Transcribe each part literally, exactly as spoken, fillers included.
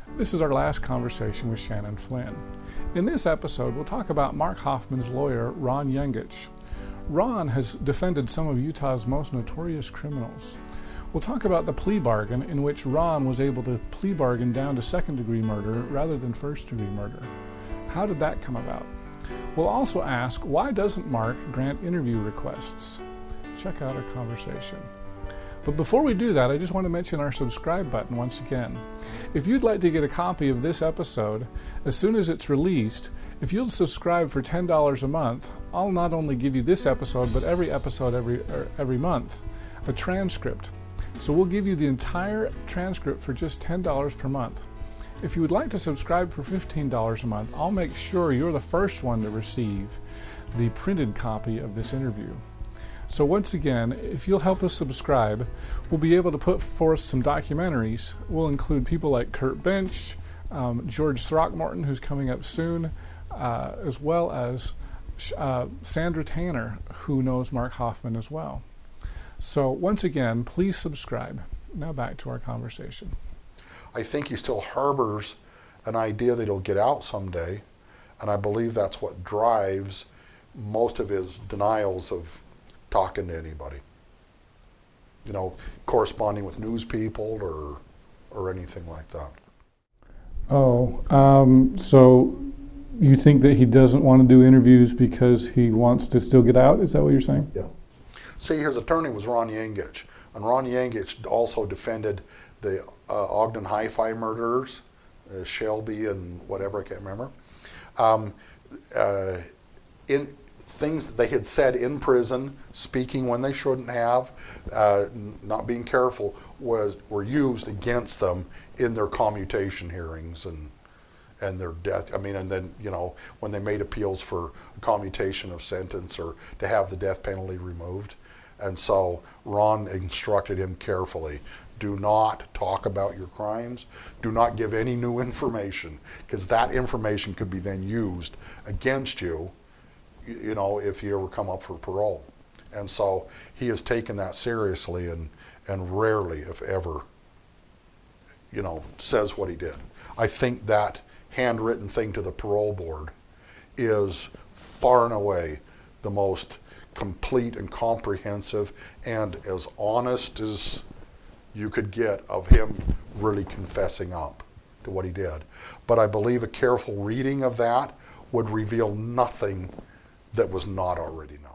This is our last conversation with Shannon Flynn. In this episode, we'll talk about Mark Hofmann's lawyer, Ron Yengich. Ron has defended some of Utah's most notorious criminals. We'll talk about the plea bargain in which Ron was able to plea bargain down to second-degree murder rather than first-degree murder. How did that come about? We'll also ask, why doesn't Mark grant interview requests? Check out our conversation. But before we do that, I just want to mention our subscribe button once again. If you'd like to get a copy of this episode as soon as it's released, if you'll subscribe for ten dollars a month, I'll not only give you this episode, but every episode every every month, a transcript. So we'll give you the entire transcript for just ten dollars per month. If you would like to subscribe for fifteen dollars a month, I'll make sure you're the first one to receive the printed copy of this interview. So once again, if you'll help us subscribe, we'll be able to put forth some documentaries. We'll include people like Kurt Bench, um, George Throckmorton, who's coming up soon, uh, as well as uh, Sandra Tanner, who knows Mark Hofmann as well. So once again, please subscribe. Now back to our conversation. I think he still harbors an idea that he'll get out someday, and I believe that's what drives most of his denials of talking to anybody, you know, corresponding with news people or or anything like that. Oh, um, so you think that he doesn't want to do interviews because he wants to still get out? Is that what you're saying? Yeah. See, his attorney was Ron Yengich, and Ron Yengich also defended the uh, Ogden Hi-Fi murderers, uh, Shelby and whatever, I can't remember. Um, uh, in things that they had said in prison, speaking when they shouldn't have, uh, not being careful, was were used against them in their commutation hearings and and their death. I mean, and then, you know, when they made appeals for a commutation of sentence or to have the death penalty removed. And so Ron instructed him carefully, do not talk about your crimes, do not give any new information, because that information could be then used against you, you know, if you ever come up for parole. And so he has taken that seriously and, and rarely, if ever, you know, says what he did. I think that handwritten thing to the parole board is far and away the most complete and comprehensive and as honest as you could get of him really confessing up to what he did. But I believe a careful reading of that would reveal nothing that was not already known.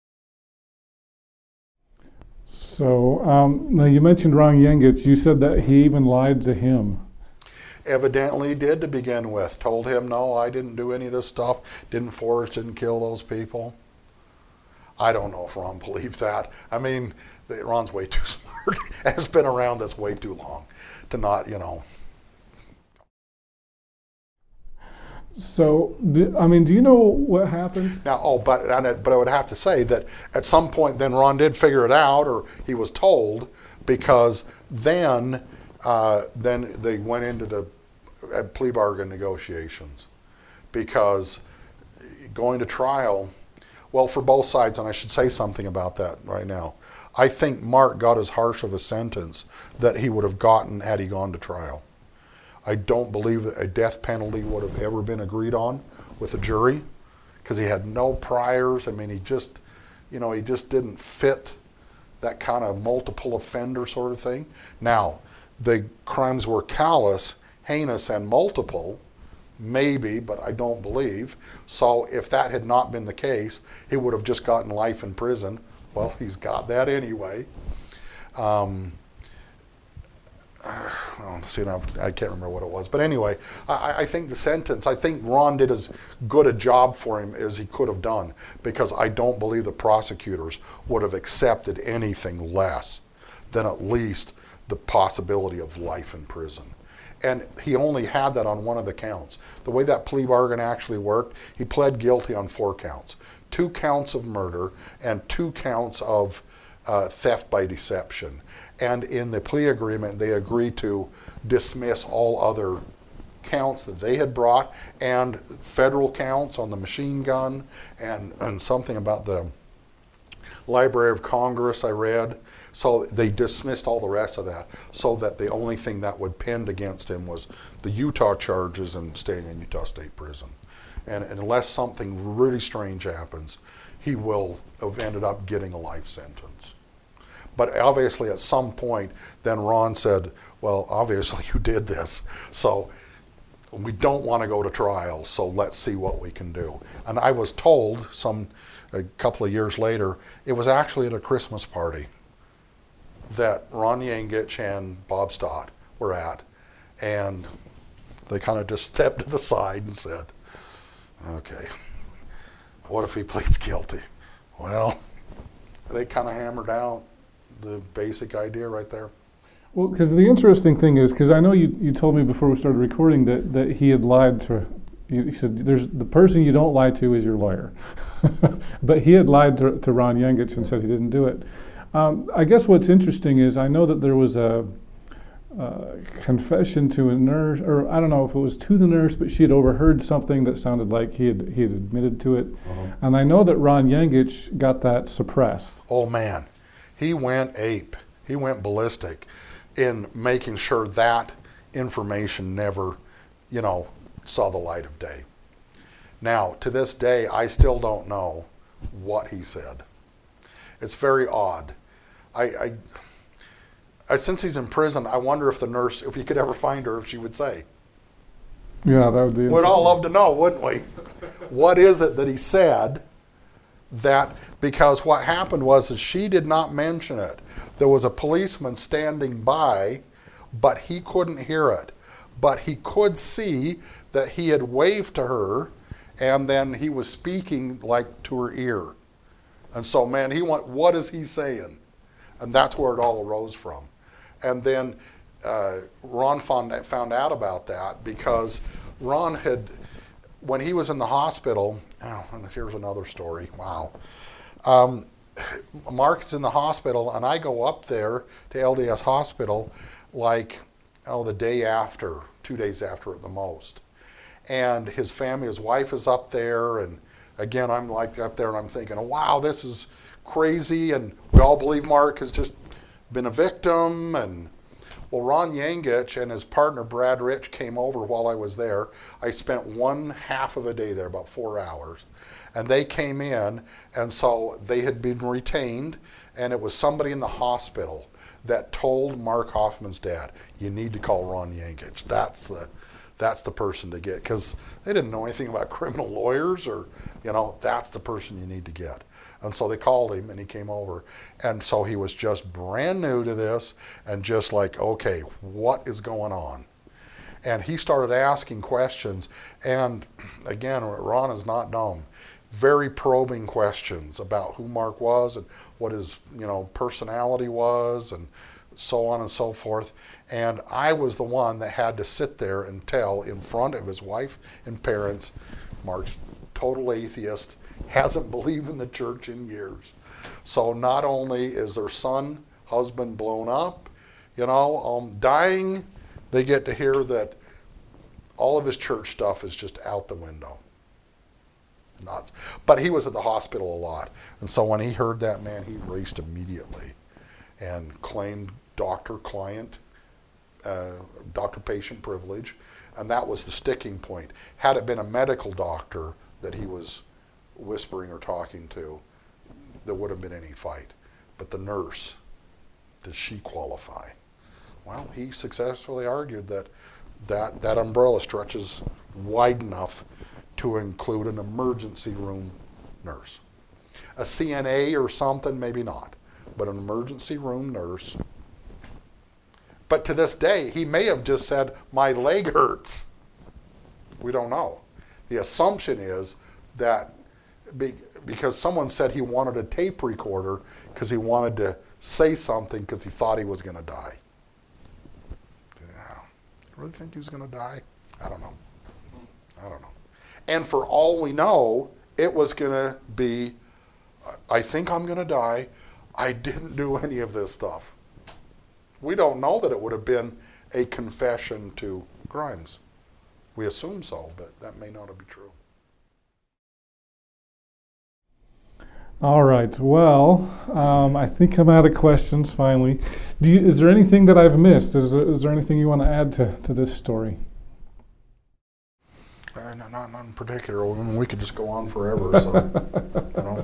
So, um, now you mentioned Ron Yengich. You said that he even lied to him. Evidently did to begin with. Told him, no, I didn't do any of this stuff. Didn't forge, didn't kill those people. I don't know if Ron believed that. I mean, Ron's way too smart. Has been around this way too long to not, you know. So, I mean, do you know what happened? Now, oh, but but I would have to say that at some point then Ron did figure it out, or he was told, because then uh, then they went into the uh, plea bargain negotiations, because going to trial, well, for both sides, and I should say something about that right now. I think Mark got as harsh of a sentence that he would have gotten had he gone to trial. I don't believe that a death penalty would have ever been agreed on with a jury, because he had no priors. I mean, he just, you know, he just didn't fit that kind of multiple offender sort of thing. Now, the crimes were callous, heinous, and multiple, maybe, but I don't believe. So if that had not been the case, he would have just gotten life in prison. Well, he's got that anyway. Um, Well, see, now I can't remember what it was, but anyway, I, I think the sentence, I think Ron did as good a job for him as he could have done, because I don't believe the prosecutors would have accepted anything less than at least the possibility of life in prison. And he only had that on one of the counts. The way that plea bargain actually worked, he pled guilty on four counts. Two counts of murder and two counts of uh, theft by deception. And in the plea agreement, they agreed to dismiss all other counts that they had brought, and federal counts on the machine gun, and, and something about the Library of Congress, I read. So they dismissed all the rest of that, so that the only thing that would pinned against him was the Utah charges and staying in Utah State Prison. And, and unless something really strange happens, he will have ended up getting a life sentence. But obviously at some point, then Ron said, well, obviously you did this, so we don't want to go to trial, so let's see what we can do. And I was told some, a couple of years later, it was actually at a Christmas party that Ron Yengich and Bob Stott were at, and they kind of just stepped to the side and said, okay, what if he pleads guilty? Well, they kind of hammered out the basic idea right there. Well, because the interesting thing is, because I know you, you told me before we started recording that, that he had lied to, he said, there's the person you don't lie to is your lawyer. But he had lied to, to Ron Yengich and said he didn't do it. Um, I guess what's interesting is I know that there was a, a confession to a nurse, or I don't know if it was to the nurse, but she had overheard something that sounded like he had he had admitted to it. Uh-huh. And I know that Ron Yengich got that suppressed. Oh man, he went ape. He went ballistic in making sure that information never, you know, saw the light of day. Now, to this day, I still don't know what he said. It's very odd. I, I, I, since he's in prison, I wonder if the nurse, if you could ever find her, if she would say. Yeah, that would be. We'd all love to know, wouldn't we? What is it that he said that, because what happened was that she did not mention it. There was a policeman standing by, but he couldn't hear it. But he could see that he had waved to her, and then he was speaking like to her ear. And so, man, he went, what is he saying? And that's where it all arose from. And then uh, Ron found, found out about that because Ron had, when he was in the hospital, oh, and here's another story, wow. Um, Mark's in the hospital, and I go up there to L D S Hospital like, oh, the day after, two days after at the most. And his family, his wife is up there, and again, I'm like up there and I'm thinking, wow, this is crazy, and we all believe Mark has just been a victim. And well, Ron Yengich and his partner Brad Rich came over while I was there. I spent one half of a day there, about four hours, and they came in, and so they had been retained, and it was somebody in the hospital that told Mark Hoffman's dad, you need to call Ron Yengich. That's the That's the person to get, because they didn't know anything about criminal lawyers, or, you know, that's the person you need to get. And so they called him, and he came over. And so he was just brand new to this, and just like, okay, what is going on? And he started asking questions. And again, Ron is not dumb. Very probing questions about who Mark was and what his, you know, personality was, and so on and so forth. And I was the one that had to sit there and tell in front of his wife and parents, Mark's total atheist, hasn't believed in the church in years. So not only is their son, husband blown up, you know, um, dying, they get to hear that all of his church stuff is just out the window. Nuts. But he was at the hospital a lot. And so when he heard that, man, he raced immediately and claimed doctor-client, uh, doctor-patient privilege, and that was the sticking point. Had it been a medical doctor that he was whispering or talking to, there wouldn't have been any fight. But the nurse, does she qualify? Well, he successfully argued that that, that umbrella stretches wide enough to include an emergency room nurse. A C N A or something, maybe not, but an emergency room nurse. But to this day, he may have just said, my leg hurts. We don't know. The assumption is that be, because someone said he wanted a tape recorder because he wanted to say something because he thought he was going to die. Yeah. You really think he was going to die? I don't know. I don't know. And for all we know, it was going to be, I think I'm going to die. I didn't do any of this stuff. We don't know that it would have been a confession to crimes. We assume so, but that may not be true. All right. Well, um, I think I'm out of questions finally. Do you, is there anything that I've missed? Is there, is there anything you want to add to, to this story? Uh, not, not, not in particular. I mean, we could just go on forever. So, you know,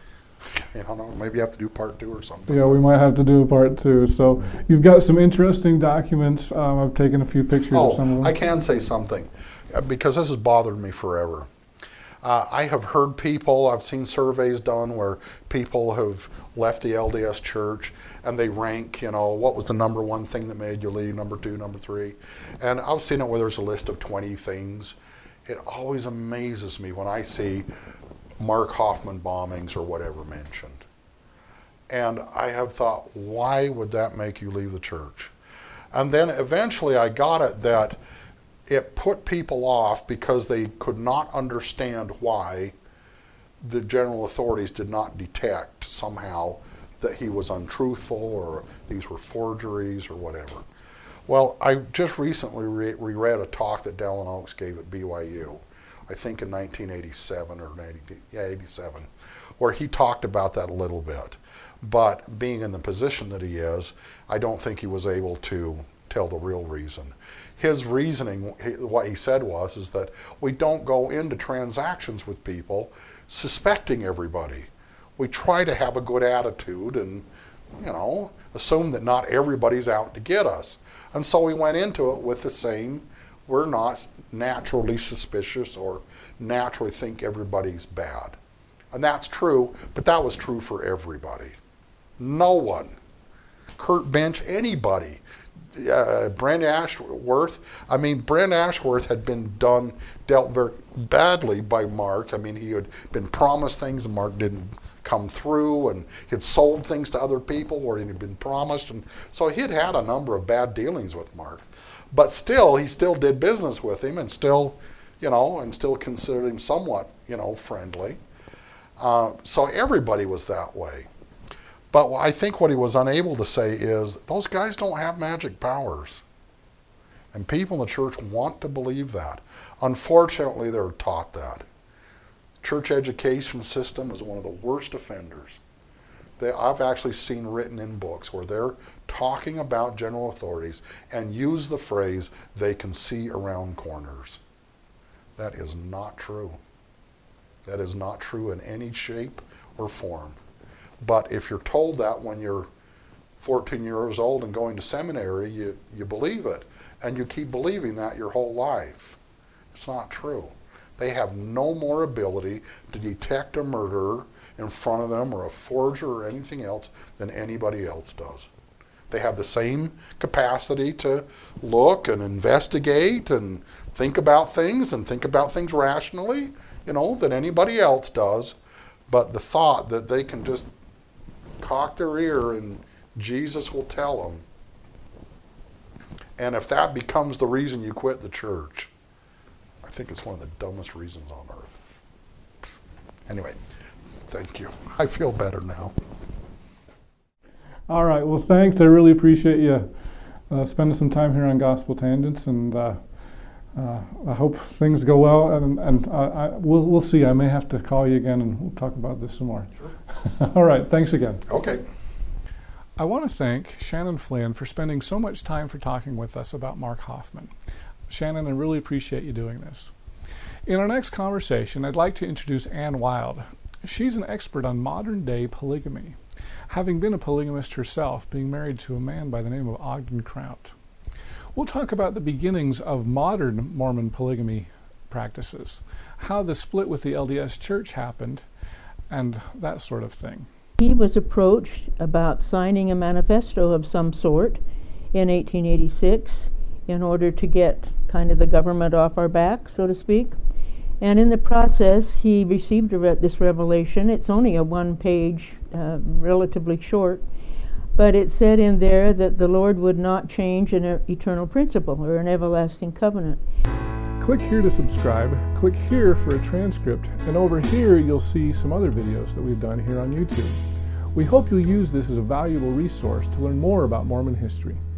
I don't know. Maybe you have to do part two or something. Yeah, we might have to do a part two. So you've got some interesting documents. Um, I've taken a few pictures oh, of some of them. I can say something because this has bothered me forever. Uh, I have heard people, I've seen surveys done where people have left the L D S church and they rank, you know, what was the number one thing that made you leave, number two, number three. And I've seen it where there's a list of twenty things. It always amazes me when I see Mark Hofmann bombings or whatever mentioned. And I have thought, why would that make you leave the church? And then eventually I got it that it put people off because they could not understand why the general authorities did not detect somehow that he was untruthful or these were forgeries or whatever. Well, I just recently re reread a talk that Dallin Oaks gave at B Y U, I think in nineteen eighty-seven or ninety, yeah, eighty-seven, where he talked about that a little bit. But being in the position that he is, I don't think he was able to tell the real reason. His reasoning, what he said was, is that we don't go into transactions with people suspecting everybody. We try to have a good attitude and, you know, assume that not everybody's out to get us. And so we went into it with the same, we're not naturally suspicious or naturally think everybody's bad. And that's true, but that was true for everybody. No one, Kurt Bench, anybody. Uh, Brent Ashworth, I mean, Brent Ashworth had been done, dealt very badly by Mark. I mean, he had been promised things and Mark didn't come through, and he had sold things to other people where he had been promised. And so he had had a number of bad dealings with Mark. But still, he still did business with him and still, you know, and still considered him somewhat, you know, friendly. Uh, so everybody was that way. But I think what he was unable to say is, those guys don't have magic powers. And people in the church want to believe that. Unfortunately, they're taught that. Church education system is one of the worst offenders. They, I've actually seen written in books where they're talking about general authorities and use the phrase, they can see around corners. That is not true. That is not true in any shape or form. But if you're told that when you're fourteen years old and going to seminary, you, you believe it. And you keep believing that your whole life. It's not true. They have no more ability to detect a murderer in front of them or a forger or anything else than anybody else does. They have the same capacity to look and investigate and think about things and think about things rationally, you know, than anybody else does. But the thought that they can just cock their ear and Jesus will tell them. And if that becomes the reason you quit the church, I think it's one of the dumbest reasons on earth. Anyway, thank you. I feel better now. All right. Well, thanks. I really appreciate you uh, spending some time here on Gospel Tangents, and uh, uh, I hope things go well. And, and uh, I, we'll, we'll see. I may have to call you again, and we'll talk about this some more. Sure. All right. Thanks again. Okay. I want to thank Shannon Flynn for spending so much time for talking with us about Mark Hofmann. Shannon, I really appreciate you doing this. In our next conversation, I'd like to introduce Ann Wild. She's an expert on modern-day polygamy, having been a polygamist herself, being married to a man by the name of Ogden Kraut. We'll talk about the beginnings of modern Mormon polygamy practices, how the split with the L D S Church happened, and that sort of thing. He was approached about signing a manifesto of some sort in eighteen eighty-six in order to get kind of the government off our back, so to speak. And in the process, he received a re this revelation. It's only a one-page, uh, relatively short, but it said in there that the Lord would not change an eternal principle or an everlasting covenant. Click here to subscribe, click here for a transcript, and over here you'll see some other videos that we've done here on YouTube. We hope you'll use this as a valuable resource to learn more about Mormon history.